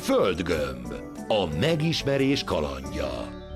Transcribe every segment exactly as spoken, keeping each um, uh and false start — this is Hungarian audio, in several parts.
Földgömb. A megismerés kalandja.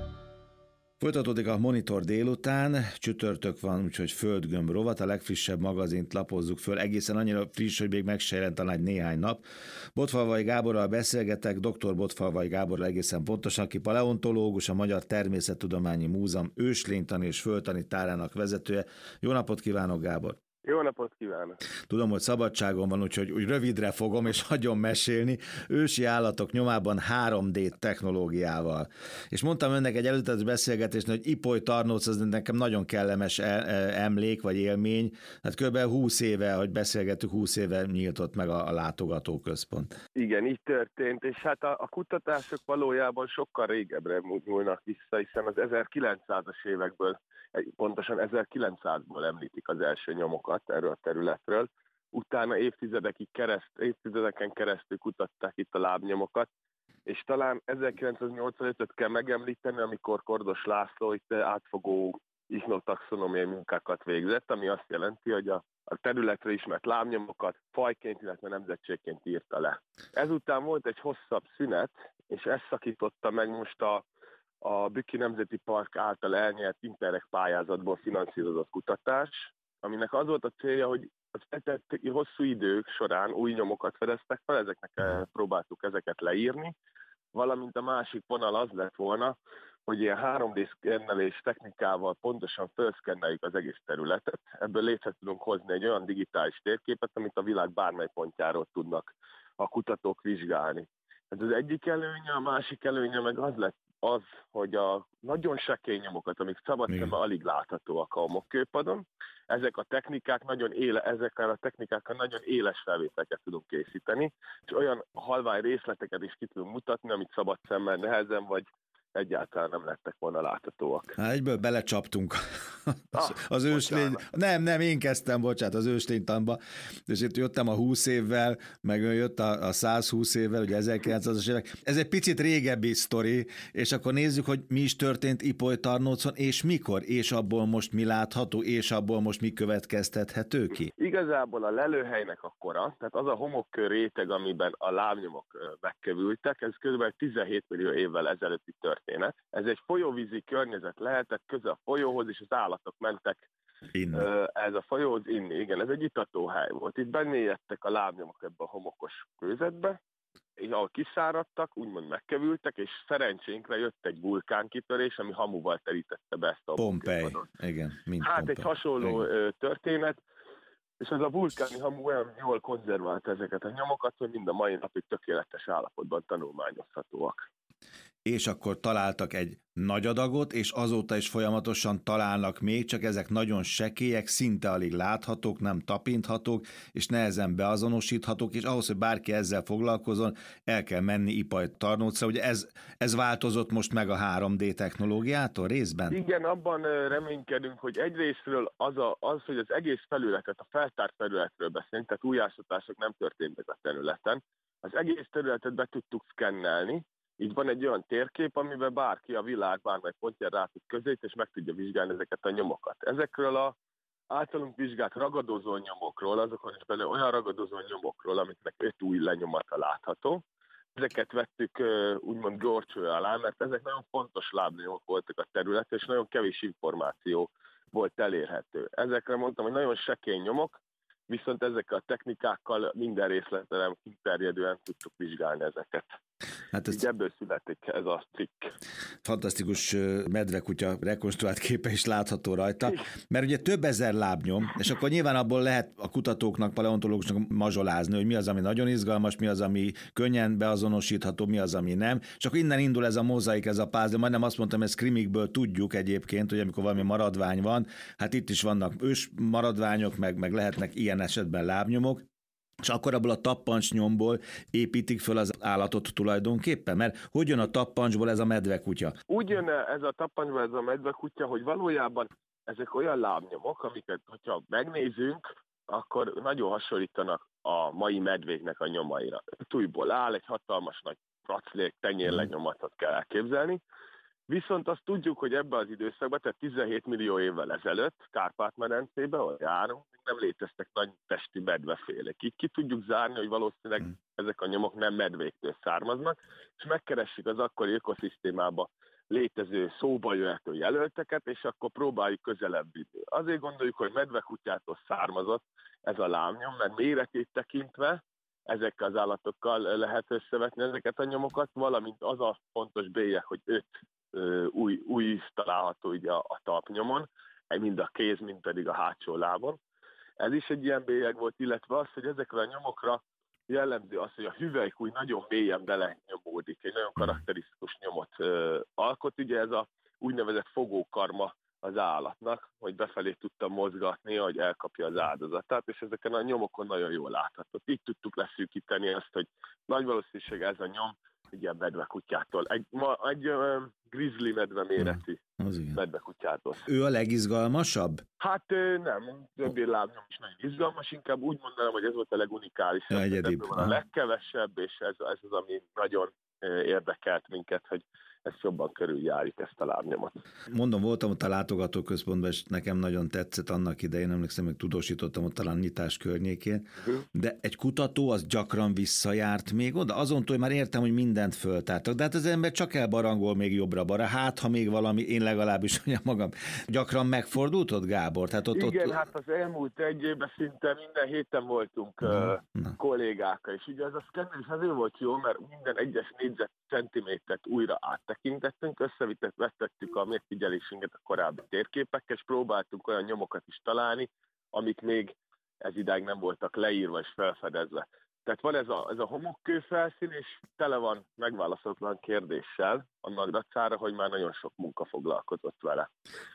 Folytatódik a Monitor délután, csütörtök van, úgyhogy Földgömb rovat, a legfrissebb magazint lapozzuk föl, egészen annyira friss, hogy még meg se jelent talán néhány nap. Botfalvai Gáborral beszélgetek, dr. Botfalvai Gáborral egészen pontosan, aki paleontológus, a Magyar Természettudományi Múzeum őslénytani és földtani tárának vezetője. Jó napot kívánok, Gábor! Jó napot kívánok! Tudom, hogy szabadságon van, úgyhogy úgy rövidre fogom, és hagyom mesélni. Ősi állatok nyomában három dé technológiával. És mondtam önnek egy előzetes beszélgetésnél, hogy Ipoly Tarnóc az nekem nagyon kellemes emlék, vagy élmény. Hát kb. húsz éve, hogy beszélgettük, húsz éve nyíltott meg a, a látogatóközpont. Igen, így történt, és hát a, a kutatások valójában sokkal régebbre nyúlnak vissza, hiszen az ezerkilencszázas évekből, pontosan ezerkilencszázból említik az első nyomokat erről a területről. Utána évtizedekig kereszt, évtizedeken keresztül kutatták itt a lábnyomokat, és talán ezerkilencszáznyolcvanötöt kell megemlíteni, amikor Kordos László itt átfogó ichnotaxonomiai munkákat végzett, ami azt jelenti, hogy a, a területre ismert lábnyomokat fajként, illetve nemzetségként írta le. Ezután volt egy hosszabb szünet, és ezt szakította meg most a a Bükki Nemzeti Park által elnyert Interreg pályázatból finanszírozott kutatás, aminek az volt a célja, hogy az eltelt hosszú idők során új nyomokat fedeztek fel, ezeknek próbáltuk ezeket leírni, valamint a másik vonal az lett volna, hogy ilyen három dé szkennelés technikával pontosan felszkenneljük az egész területet. Ebből létre tudunk hozni egy olyan digitális térképet, amit a világ bármely pontjáról tudnak a kutatók vizsgálni. Ez az egyik előnye, a másik előnye meg az lett, az, hogy a nagyon sekély nyomokat, amik szabad szemben alig láthatóak a homokkőpadon, ezek a technikák nagyon éle, ezekkel a technikákkal nagyon éles felvételeket tudunk készíteni, és olyan halvány részleteket is ki tudunk mutatni, amit szabad szemmel nehezen, vagy egyáltalán nem lettek volna láthatóak. Hát egyből belecsaptunk az, ah, az őslény. Nem, nem, én kezdtem, bocsánat, az őslénytanba, és itt jöttem a húsz évvel, meg jött a, a száz húsz évvel, ugye ezerkilencszázas évek. Ez egy picit régebbi sztori, és akkor nézzük, hogy mi is történt Ipoly Tarnócon, és mikor, és abból most mi látható, és abból most mi következtethető ki? Igazából a lelőhelynek a kora, tehát az a homokkő réteg, amiben a lábnyomok megkövültek, ez kb. tizenhét millió évvel ezelőtti történet. Ez egy folyóvízi környezet lehetett, közel a folyóhoz, és az állatok mentek Innen. ez a folyóhoz inni. Igen, ez egy itatóhely volt. Itt bemélyedtek a lábnyomok ebbe a homokos kőzetbe, és ahol kiszáradtak, úgymond megkevültek, és szerencsénkre jött egy vulkánkitörés, ami hamuval terítette be ezt a Pompei, igen. Hát Pompei. Egy hasonló igen. történet, és ez a vulkáni hamu olyan jól konzervált ezeket a nyomokat, hogy mind a mai napig tökéletes állapotban tanulmányozhatóak. És akkor találtak egy nagy adagot, és azóta is folyamatosan találnak még, csak ezek nagyon sekélyek, szinte alig láthatók, nem tapinthatók, és nehezen beazonosíthatók, és ahhoz, hogy bárki ezzel foglalkozzon, el kell menni Ipoly Tarnócra. Ugye ez, ez változott most meg a három dé technológiától részben? Igen, abban reménykedünk, hogy egyrésztről az, a, az, hogy az egész felületet, a feltárt felületről beszélünk, tehát újjászatások nem történtek a területen, az egész területet be tudtuk szkennelni. Így van egy olyan térkép, amiben bárki a világ bármely pontján rá tud közét, és meg tudja vizsgálni ezeket a nyomokat. Ezekről a általunk vizsgált ragadozó nyomokról, azokon is belül olyan ragadozó nyomokról, amiknek öt új lenyomata látható. Ezeket vettük úgymond górcső alá, mert ezek nagyon fontos lábnyomok voltak a területen, és nagyon kevés információ volt elérhető. Ezekre mondtam, hogy nagyon sekély nyomok, viszont ezekkel a technikákkal minden részletre kiterjedően tudtuk vizsgálni ezeket. Hát ez... Így ebből születik ez a cikk. Fantasztikus medvekutya rekonstruált képe is látható rajta, mert ugye több ezer lábnyom, és akkor nyilván abból lehet a kutatóknak, paleontológusnak mazsolázni, hogy mi az, ami nagyon izgalmas, mi az, ami könnyen beazonosítható, mi az, ami nem, és akkor innen indul ez a mozaik, ez a puzzle. Majdnem azt mondtam, ezt krimikből tudjuk egyébként, hogy amikor valami maradvány van, hát itt is vannak ős maradványok, meg, meg lehetnek ilyen esetben lábnyomok, és akkor abból a tappancsnyomból építik föl az állatot tulajdonképpen? Mert hogy jön a tappancsból ez a medvekutya? Úgy jön ez a tappancsból ez a medvekutya, hogy valójában ezek olyan lábnyomok, amiket, hogyha megnézünk, akkor nagyon hasonlítanak a mai medvéknek a nyomaira. Tújból áll, egy hatalmas nagy praclék, tenyérlenyomatot kell elképzelni, Viszont azt tudjuk, hogy ebben az időszakban, tehát tizenhét millió évvel ezelőtt Kárpát-medencében, ahol járunk, nem léteztek nagy testi medvefélek. Így ki tudjuk zárni, hogy valószínűleg hmm. ezek a nyomok nem medvéktől származnak, és megkeressük az akkori ökoszisztémában létező szóba jöhető jelölteket, és akkor próbáljuk közelebb vinni. Azért gondoljuk, hogy medvekutyától származott ez a lábnyom, mert méretét tekintve ezekkel az állatokkal lehet összevetni ezeket a nyomokat, valamint az a fontos bélyeg, hogy öt ö, új, új íz található ugye a, a talpnyomon, mind a kéz, mind pedig a hátsó lábon. Ez is egy ilyen bélyeg volt, illetve az, hogy ezekre a nyomokra jellemző az, hogy a hüvelykúj nagyon mélyen belenyomódik, egy nagyon karakterisztikus nyomot ö, alkot. Ugye ez a úgynevezett fogókarma az állatnak, hogy befelé tudta mozgatni, hogy elkapja az áldozatát, és ezeken a nyomokon nagyon jól látható. Így tudtuk leszűkíteni azt, hogy nagy valószínűség ez a nyom egy ilyen medvekutyától, egy, ma, egy uh, grizzly medve méretű medvekutyától. Ő a legizgalmasabb? Hát nem, többi lábnyom is nagyon izgalmas, inkább úgy mondanám, hogy ez volt a legunikálisabb. Egyedibb. A legkevesebb, és ez, ez az, ami nagyon érdekelt minket, hogy ezt jobban körüljárjuk, ezt a lábnyomot. Mondom, voltam ott a látogatóközpontban, és nekem nagyon tetszett annak idején, emlékszem, hogy tudósítottam ott talán nyitás környékén, uh-huh. de egy kutató az gyakran visszajárt még oda, azon túl már értem, hogy mindent föltártak, de hát az ember csak elbarangol még jobbra-balra, hát ha még valami, én legalábbis mondjam magam, gyakran megfordult ott, Gábor? Tehát ott, Igen, ott... hát az elmúlt egy évben szinte minden héten voltunk na, uh, na. kollégákkal, és ugye ez a szkenner azért volt jó, mert minden egyes négyzet centimétert újra áttekintettünk, összevetettük a megfigyelésünket a korábbi térképekkel, és próbáltunk olyan nyomokat is találni, amik még ez idáig nem voltak leírva és felfedezve. Tehát van ez a, ez a homokkő felszín, és tele van megválaszolatlan kérdéssel, annak dacára, hogy már nagyon sok munka foglalkozott vele.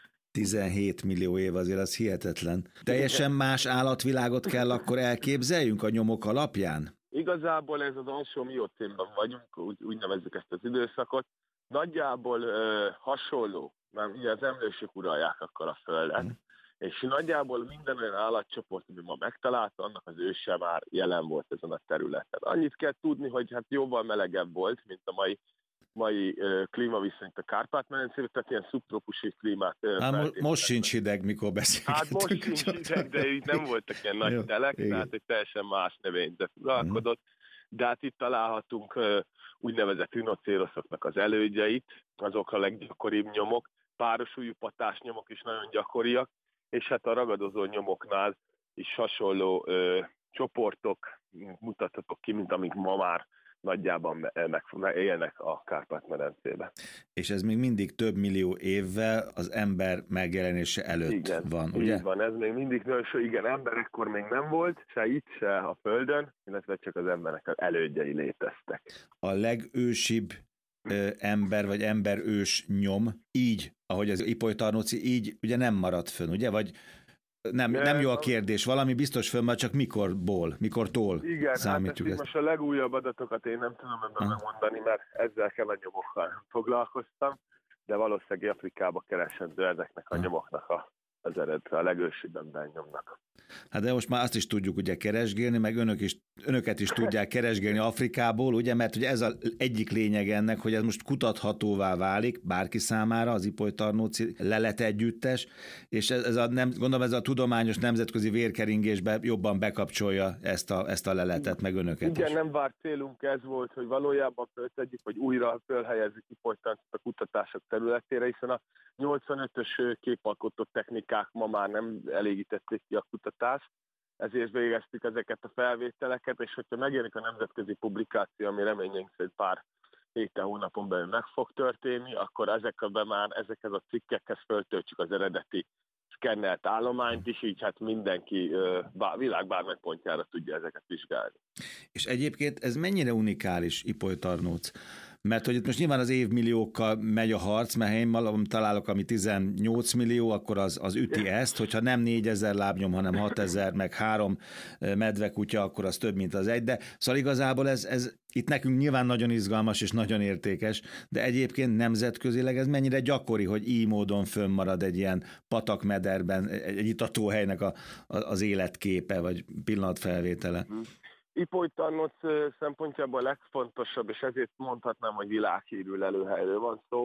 tizenhét millió év azért az hihetetlen. Teljesen más állatvilágot kell akkor elképzeljünk a nyomok alapján? Igazából ez az alsó miocénben vagyunk, úgy, úgy nevezzük ezt az időszakot. Nagyjából ö, hasonló, mert ugye az emlősök uralják akkor a Földet, mm. és nagyjából minden olyan állatcsoport, ami ma megtalálta, annak az őse már jelen volt ezen a területen. Annyit kell tudni, hogy hát jóval melegebb volt, mint a mai mai uh, klímaviszont a Kárpát-medencében, tehát ilyen szubtrópusi klímát. Uh, hát mo- most sincs hideg, mikor beszélgetünk. Hát most sincs hideg, de itt nem voltak ilyen nagy jó, telek, igen. Tehát egy teljesen más növényzet uralkodott. De hát itt találhatunk uh, úgynevezett rinocéroszoknak az elődjeit, azok a leggyakoribb nyomok, párosúlyú patás nyomok is nagyon gyakoriak, és hát a ragadozó nyomoknál is hasonló uh, csoportok mutathatok ki, mint amik ma már nagyjában meg élnek a Kárpát-medencében. És ez még mindig több millió évvel az ember megjelenése előtt igen, van, ugye? Igen, van, ez még mindig nagyon sok, igen, emberekkor még nem volt, se itt, se a Földön, illetve csak az emberek az elődjei léteztek. A legősibb ö, ember, vagy emberős nyom, így, ahogy az Ipolytarnóci, így ugye nem maradt fönn, ugye? Vagy Nem, nem jó a kérdés, valami biztos fönn, már csak mikorból, mikortól igen, számítjuk hát ezt. Most a legújabb adatokat én nem tudom ebben ha. megmondani, mert ezzel kell a nyomokkal nem foglalkoztam, de valószínűleg Afrikába keresendő ezeknek a ha. nyomoknak a, az eredete, a legősibb embernyomnak. Hát de most már azt is tudjuk ugye keresgélni, meg önök is, önöket is tudják keresgélni Afrikából, ugye, mert ugye ez az egyik lényeg ennek, hogy ez most kutathatóvá válik bárki számára, az Ipolytarnóci lelet együttes, és ez, ez a, nem, gondolom ez a tudományos nemzetközi vérkeringésbe jobban bekapcsolja ezt a, ezt a leletet, meg önöket Igen, is. nem várt célunk ez volt, hogy valójában föltegyük, hogy újra fölhelyezzük Ipolytarnócit a kutatások területére, hiszen a nyolcvanötös képalkotó technikák ma már nem elégítették ki a kutatást, ezért végeztük ezeket a felvételeket, és hogyha megjelenik a nemzetközi publikáció, ami reményeink szerint pár héten, hónapon belül meg fog történni, akkor ezekben már ezekhez a cikkekhez föltöltjük az eredeti szkennelt állományt is, így hát mindenki bár, világ bármely pontjára tudja ezeket vizsgálni. És egyébként ez mennyire unikális, Ipolytarnóc? Mert hogy itt most nyilván az évmilliókkal megy a harc, mert ha én magam találok, ami tizennyolc millió, akkor az, az üti ezt, hogyha nem négyezer lábnyom, hanem hatezer, meg három medvekutya, akkor az több, mint az egy, de szóval igazából ez, ez itt nekünk nyilván nagyon izgalmas és nagyon értékes, de egyébként nemzetközileg ez mennyire gyakori, hogy így módon fönnmarad egy ilyen patakmederben, egy itatóhelynek a, az életképe, vagy pillanatfelvétele. Ipolytarnóc szempontjából a legfontosabb, és ezért mondhatnám, hogy világhírű lelőhelyről van szó,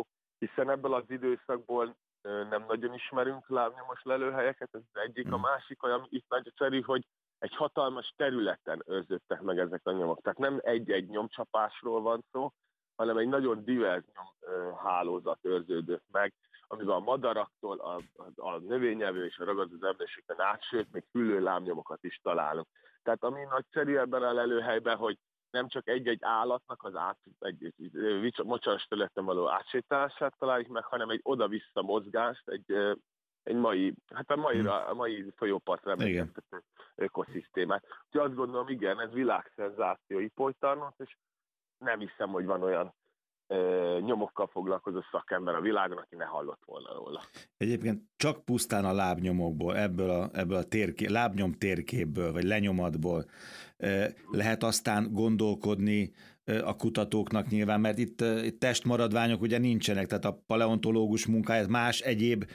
hiszen ebből az időszakból nem nagyon ismerünk lábnyomos lelőhelyeket, ez az egyik, a másik, ami itt nagyszerű, hogy egy hatalmas területen őrződtek meg ezek a nyomok. Tehát nem egy-egy nyomcsapásról van szó, hanem egy nagyon divers nyomhálózat őrződött meg, amiben a madaraktól, a, a, a növényevő és a ragadozó emlősöken át, sőt, még fülő lábnyomokat is találunk. Tehát ami nagyszerű ebben a lelőhelyben, hogy nem csak egy-egy állatnak az át, egy, egy, egy mocsaras területen való átsétálását találjuk meg, hanem egy oda-vissza mozgást, egy, egy mai, hát a mai, a mai folyópartra emlékeztető ökoszisztémát. Úgyhogy azt gondolom, igen, ez világszenzáció Ipolytarnót, és nem hiszem, hogy van olyan ö, nyomokkal foglalkozó szakember a világon, aki ne hallott volna róla. Egyébként csak pusztán a lábnyomokból, ebből a, ebből a térké, lábnyom térképből, vagy lenyomatból lehet aztán gondolkodni a kutatóknak nyilván, mert itt, itt testmaradványok ugye nincsenek, tehát a paleontológus munkáját más egyéb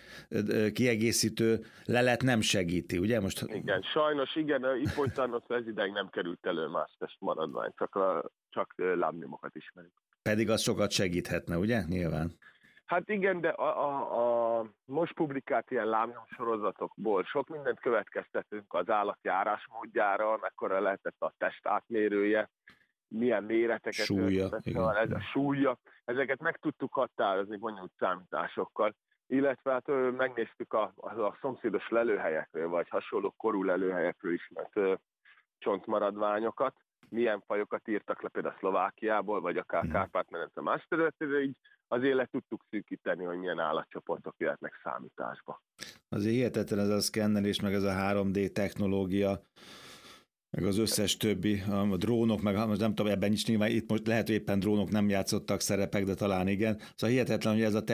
kiegészítő lelet nem segíti, ugye? Most... Igen, sajnos igen, Ipolytarnót ez ideig nem került elő más testmaradvány, csak, a, csak lábnyomokat ismerünk. Pedig az sokat segíthetne, ugye? Nyilván. Hát igen, de a, a, a most publikált ilyen lábnyom sorozatokból sok mindent következtetünk az állat járásmódjára, mekkora lehetett a test átmérője, milyen méreteket súlya, igen. Ez a súlya. Ezeket meg tudtuk határozni bonyolult számításokkal, illetve hát megnéztük a, a, a szomszédos lelőhelyekről, vagy hasonló korú lelőhelyekről ismert csontmaradványokat, milyen fajokat írtak le például Szlovákiából, vagy akár hmm. Kárpát-medence más területéről, így azért le tudtuk szűkíteni, hogy milyen állatcsoportok jöhetnek számításba. Azért hihetetlen ez a szkennelés, meg ez a három dé technológia, meg az összes többi, a drónok, meg most nem tudom, ebben is nyilván, itt most lehet, hogy éppen drónok nem játszottak szerepek, de talán igen. Szóval hihetetlen, hogy ez a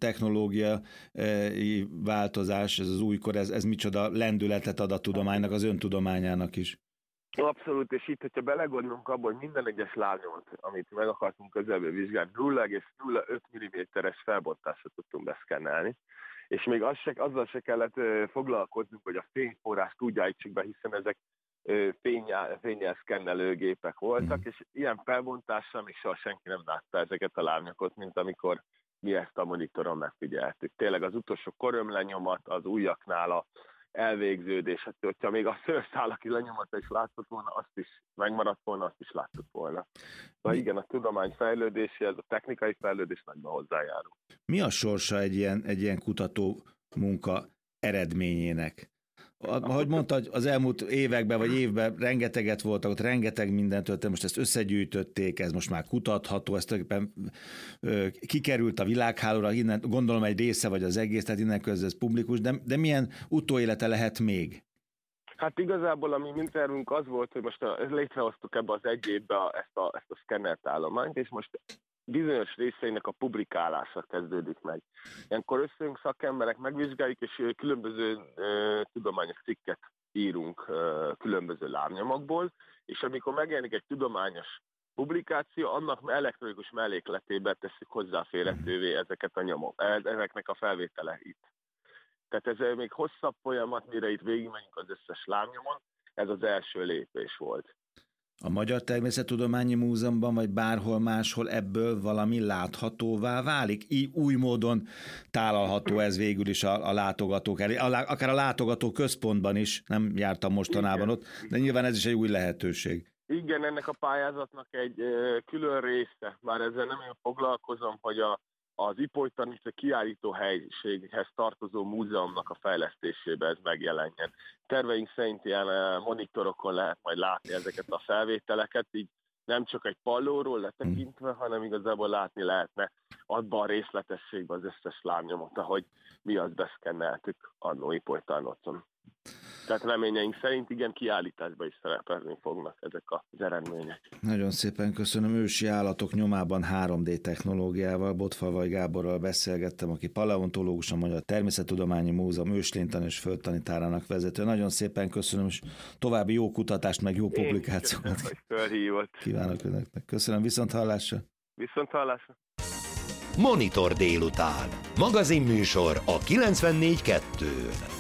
technológiai változás, ez az újkor, ez, ez micsoda lendületet ad a tudománynak, az öntudományának is. Abszolút, és itt, hogyha belegondolunk abban, hogy minden egyes lábnyomot, amit meg akartunk közelből vizsgálni, nulla egész nulla öt milliméteres felbontásra tudtunk beszkennelni, és még az se, azzal se kellett foglalkoznunk, hogy a fényforrást úgy állítsuk be, hiszen ezek fényjel, fényjel szkennelő gépek voltak, mm. és ilyen felbontással még soha senki nem látta ezeket a lábnyomot, mint amikor mi ezt a monitoron megfigyeltük. Tényleg az utolsó körömlenyomat, az ujjaknál a elvégződés, hát, hogyha még a szőrszálaki lenyomata is látszott volna, azt is megmaradt volna, azt is láttuk volna. De igen, a tudomány fejlődéséhez, a technikai fejlődés nagyban hozzájárul. Mi a sorsa egy ilyen, egy ilyen kutató munka eredményének? Ahogy mondtad, az elmúlt években vagy évben rengeteget voltak, ott rengeteg mindent történt, most ezt összegyűjtötték, ez most már kutatható, ez tulajdonképpen kikerült a világhálóra, innen gondolom egy része vagy az egész, tehát innen közben ez publikus, de, de milyen utóélete lehet még? Hát igazából a mi mintervünk az volt, hogy most a, létrehoztuk ebbe az egy évbe a, ezt, a, ezt a szkennert állományt, és most bizonyos részeinek a publikálása kezdődik meg. Ilyenkor összejönk szakemberek, megvizsgáljuk, és különböző uh, tudományos cikket írunk uh, különböző lábnyomokból, és amikor megjelenik egy tudományos publikáció, annak elektronikus mellékletébe tesszük hozzáférhetővé ezeket a nyomok, ezeknek a felvételeit. Tehát ez még hosszabb folyamat, mire itt végigmegyünk az összes lábnyomon, ez az első lépés volt. A Magyar Természettudományi Múzeumban, vagy bárhol máshol ebből valami láthatóvá válik? Így új módon tálalható ez végül is a, a látogatók elé. Akár a látogató központban is, nem jártam mostanában ott, de nyilván ez is egy új lehetőség. Igen, ennek a pályázatnak egy ö, külön része, már ezzel nem én foglalkozom, hogy a az Ipolytarnó kiállító helyiséghez tartozó múzeumnak a fejlesztésébe ez megjelenjen. Terveink szerint ilyen monitorokon lehet majd látni ezeket a felvételeket, így nem csak egy pallóról letekintve, hanem igazából látni lehetne abban a részletességben az összes lábnyomot, ahogy mi azt beszkenneltük annó Ipolytarnócon. Tehát reményeink szerint igen, kiállításban is szerepelni fognak ezek az eredmények. Nagyon szépen köszönöm. Ősi állatok nyomában három dé technológiával Botfalvay Gáborral beszélgettem, aki paleontológus, a Magyar Természettudományi Múzeum őslénytan és földtanitárának vezető. Nagyon szépen köszönöm, és további jó kutatást, meg jó publikációkat. Köszönöm, kívánok önöknek. Köszönöm, viszont hallásra. Viszont hallásra. Monitor délután. Magazinműsor a kilencvennégy kettőn.